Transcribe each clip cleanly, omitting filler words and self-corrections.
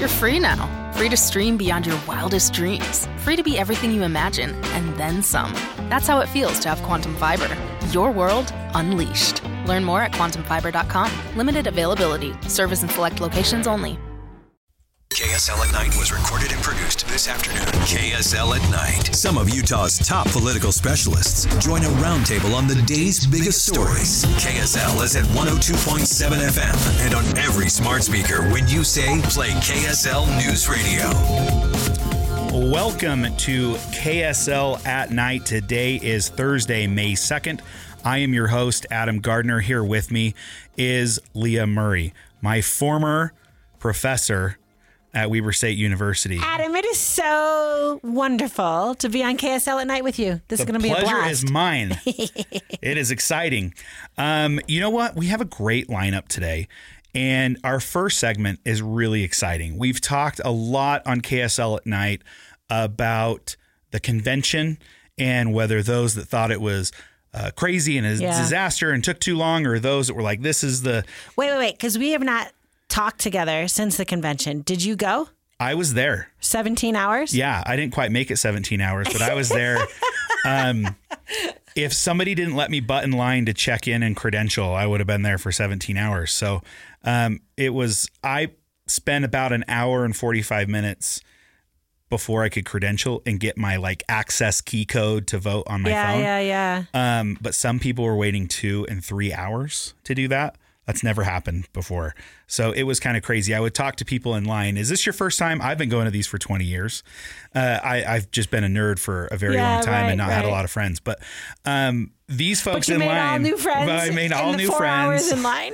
You're free now. Free to stream beyond your wildest dreams. Free to be everything you imagine, and then some. That's how it feels to have Quantum Fiber. Your world unleashed. Learn more at quantumfiber.com. Limited availability. Service in select locations only. KSL at Night was recorded and produced this afternoon. KSL at Night. Some of Utah's top political specialists join a roundtable on the day's biggest stories. KSL is at 102.7 FM and on every smart speaker when you say play KSL News Radio. Welcome to KSL at Night. Today is Thursday, May 2nd. I am your host, Adam Gardner. Here with me is Leah Murray, my former professor at Weber State University. Adam, it is so wonderful to be on KSL at Night with you. This is going to be a blast. The pleasure is mine. It is exciting. You know what? We have a great lineup today, and our first segment is really exciting. We've talked a lot on KSL at Night about the convention and whether those that thought it was crazy and a disaster and took too long, or those that were like, this is the... Wait, because we have not talked together since the convention. Did you go? I was there. 17 hours? Yeah, I didn't quite make it 17 hours, but I was there. If somebody didn't let me butt in line to check in and credential, I would have been there for 17 hours. So I spent about an hour and 45 minutes before I could credential and get my access key code to vote on my phone. Yeah. But some people were waiting 2 and 3 hours to do that. That's never happened before. So it was kind of crazy. I would talk to people in line. Is this your first time? I've been going to these for 20 years. I've just been a nerd for a very long time and not had a lot of friends. But these folks in line. But you made all new friends. I made all new 4 hours in line.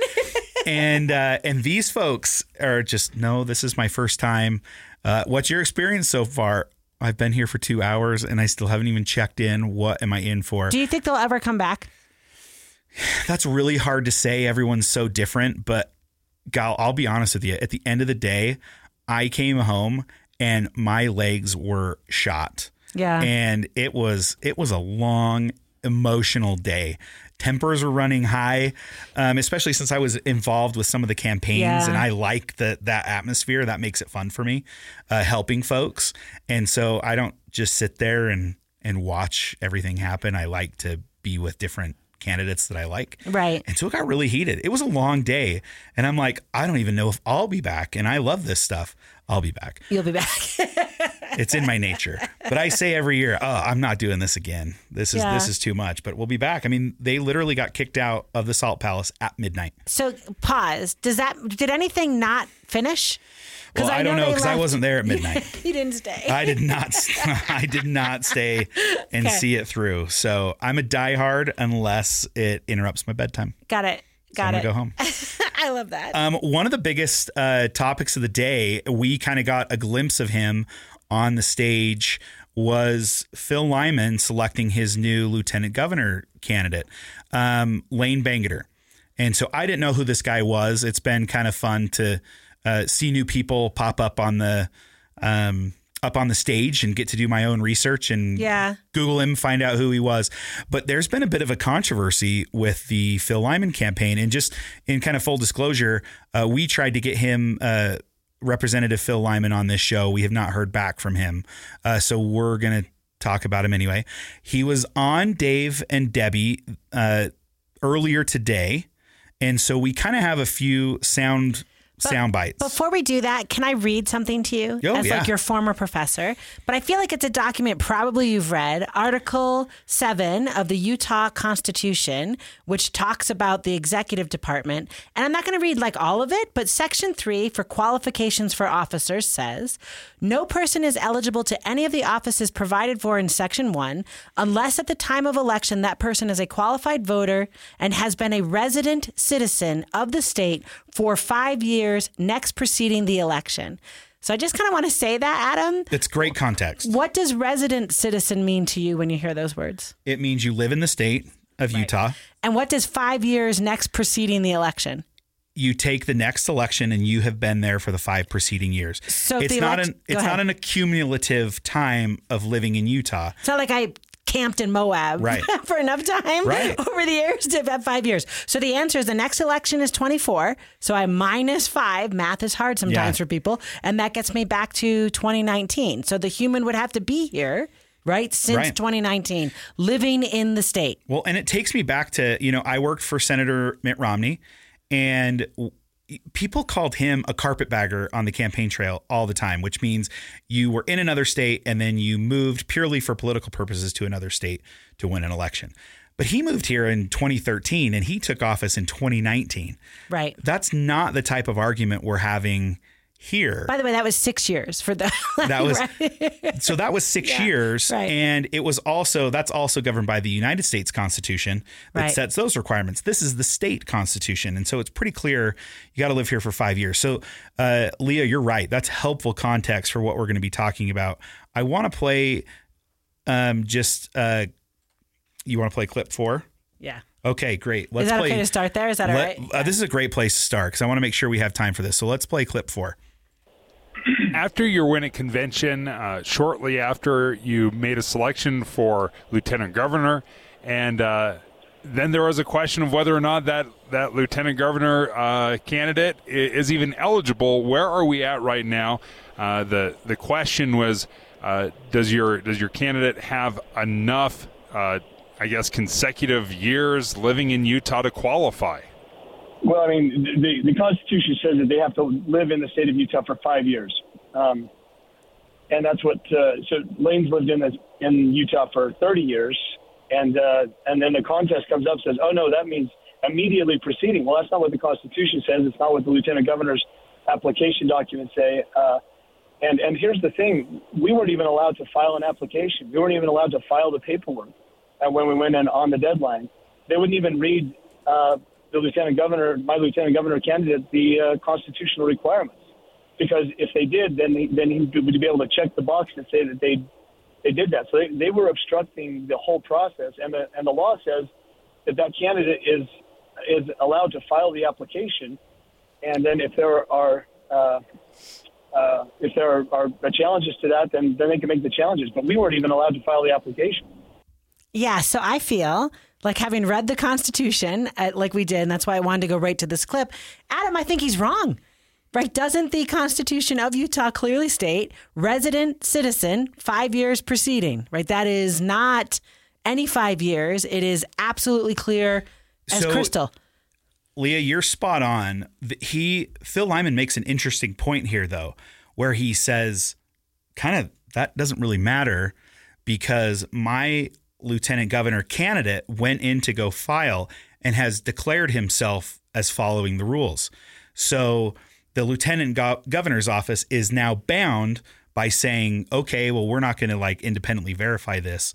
and these folks are just, no, this is my first time. What's your experience so far? I've been here for 2 hours and I still haven't even checked in. What am I in for? Do you think they'll ever come back? That's really hard to say. Everyone's so different, but Gal, I'll be honest with you. At the end of the day, I came home and my legs were shot. Yeah. And it was a long, emotional day. Tempers were running high, especially since I was involved with some of the campaigns and I like that atmosphere. That makes it fun for me, helping folks. And so I don't just sit there and watch everything happen. I like to be with different candidates that I like. Right. And so it got really heated. It was a long day. And I'm like, I don't even know if I'll be back. And I love this stuff. I'll be back. You'll be back. It's in my nature. But I say every year, I'm not doing this again. This is too much. But we'll be back. I mean, they literally got kicked out of the Salt Palace at midnight. So pause. Did anything not finish? Well, I don't know because I wasn't there at midnight. You didn't stay. I did not stay and see it through. So I'm a diehard unless it interrupts my bedtime. Got it. I'm gonna go home. I love that. One of the biggest topics of the day, we kind of got a glimpse of him on the stage, was Phil Lyman selecting his new lieutenant governor candidate, Lane Bangeter. And so I didn't know who this guy was. It's been kind of fun to see new people pop up on the stage and get to do my own research and Google him, find out who he was. But there's been a bit of a controversy with the Phil Lyman campaign. And just in kind of full disclosure, we tried to get him, Representative Phil Lyman, on this show. We have not heard back from him. So we're going to talk about him anyway. He was on Dave and Debbie earlier today. And so we kind of have a few sound bites. Before we do that, can I read something to you like your former professor? But I feel like it's a document probably you've read, Article 7 of the Utah Constitution, which talks about the executive department. And I'm not going to read all of it, but Section 3 for qualifications for officers says, no person is eligible to any of the offices provided for in Section 1 unless at the time of election that person is a qualified voter and has been a resident citizen of the state for 5 years next preceding the election. So I just kind of want to say that, Adam. It's great context. What does resident citizen mean to you when you hear those words? It means you live in the state of Utah. And what does 5 years next preceding the election? You take the next election and you have been there for the 5 preceding years. So it's not an accumulative time of living in Utah. It's not like I camped in Moab for enough time over the years to have 5 years. So the answer is the next election is 24. So I'm -5. Math is hard sometimes for people. And that gets me back to 2019. So the human would have to be here. Right? Since 2019, living in the state. Well, and it takes me back to, I worked for Senator Mitt Romney, and people called him a carpetbagger on the campaign trail all the time, which means you were in another state and then you moved purely for political purposes to another state to win an election. But he moved here in 2013 and he took office in 2019. Right. That's not the type of argument we're having here. By the way, that was 6 years for the. So that was 6 years, and that's also governed by the United States Constitution that sets those requirements. This is the state constitution, and so it's pretty clear you got to live here for 5 years. So, Leah, you're right. That's helpful context for what we're going to be talking about. I want to play, you want to play clip 4? Yeah. Okay, great. Is that okay to start there? Is that all right? This is a great place to start because I want to make sure we have time for this. So let's play clip 4. After your win at convention, shortly after you made a selection for lieutenant governor, and then there was a question of whether or not that lieutenant governor candidate is even eligible. Where are we at right now? The question was, does your candidate have enough consecutive years living in Utah to qualify? Well, I mean, the Constitution says that they have to live in the state of Utah for 5 years. And that's what, so Lane's lived in Utah for 30 years. And then the contest comes up and says, oh, no, that means immediately preceding. Well, that's not what the Constitution says. It's not what the lieutenant governor's application documents say. And here's the thing. We weren't even allowed to file an application. We weren't even allowed to file the paperwork when we went in on the deadline. They wouldn't even read my lieutenant governor candidate, the constitutional requirements. Because if they did, then he would be able to check the box and say that they did that. So they were obstructing the whole process. And the law says that candidate is allowed to file the application. And then if there are challenges to that, then they can make the challenges. But we weren't even allowed to file the application. Yeah, so I feel like having read the Constitution like we did, and that's why I wanted to go right to this clip. Adam, I think he's wrong. Right? Doesn't the Constitution of Utah clearly state resident citizen 5 years preceding? Right? That is not any 5 years. It is absolutely clear as crystal. Leah, you're spot on. Phil Lyman makes an interesting point here, though, where he says, kind of, that doesn't really matter because my lieutenant governor candidate went in to go file and has declared himself as following the rules. So the lieutenant governor's office is now bound by saying, okay, well, we're not going to independently verify this.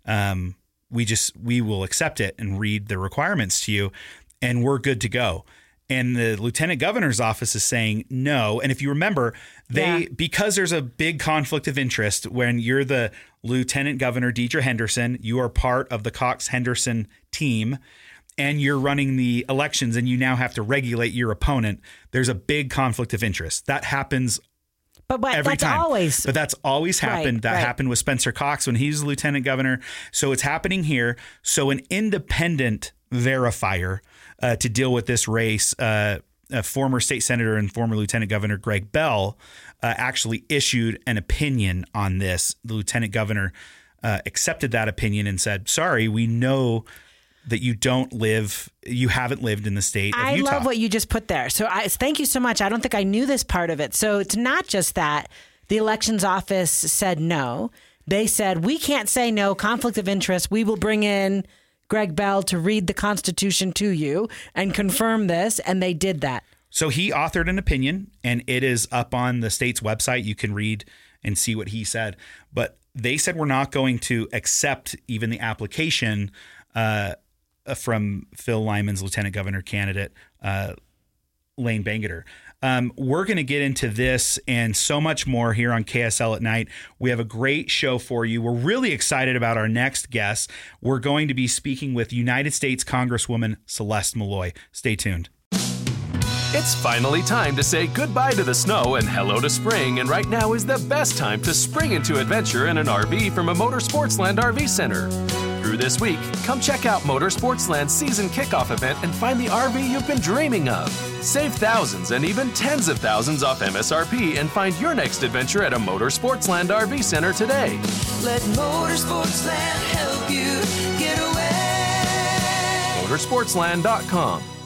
We will accept it and read the requirements to you and we're good to go. And the lieutenant governor's office is saying no. And if you remember, because there's a big conflict of interest when you're the Lieutenant Governor Deidre Henderson, you are part of the Cox Henderson team, and you're running the elections, and you now have to regulate your opponent. There's a big conflict of interest that happens. Every time. But that's always happened. That happened with Spencer Cox when he was lieutenant governor. So it's happening here. So an independent verifier to deal with this race, former state senator and former lieutenant governor Greg Bell actually issued an opinion on this. The lieutenant governor accepted that opinion and said, sorry, we know that you haven't lived in the state of Utah. I love what you just put there. So thank you so much. I don't think I knew this part of it. So it's not just that the elections office said no. They said, we can't say no, conflict of interest. We will bring in Greg Bell to read the Constitution to you and confirm this. And they did that. So he authored an opinion and it is up on the state's website. You can read and see what he said. But they said, we're not going to accept even the application from Phil Lyman's lieutenant governor candidate, Lane Bangerter. We're going to get into this and so much more here on KSL at Night. We have a great show for you. We're really excited about our next guest. We're going to be speaking with United States Congresswoman Celeste Malloy. Stay tuned. It's finally time to say goodbye to the snow and hello to spring, and right now is the best time to spring into adventure in an RV from a Motorsportsland RV Center. Through this week, come check out Motorsportsland's season kickoff event and find the RV you've been dreaming of. Save thousands and even tens of thousands off MSRP and find your next adventure at a Motorsportsland RV Center today. Let Motorsportsland help you get away. Motorsportsland.com.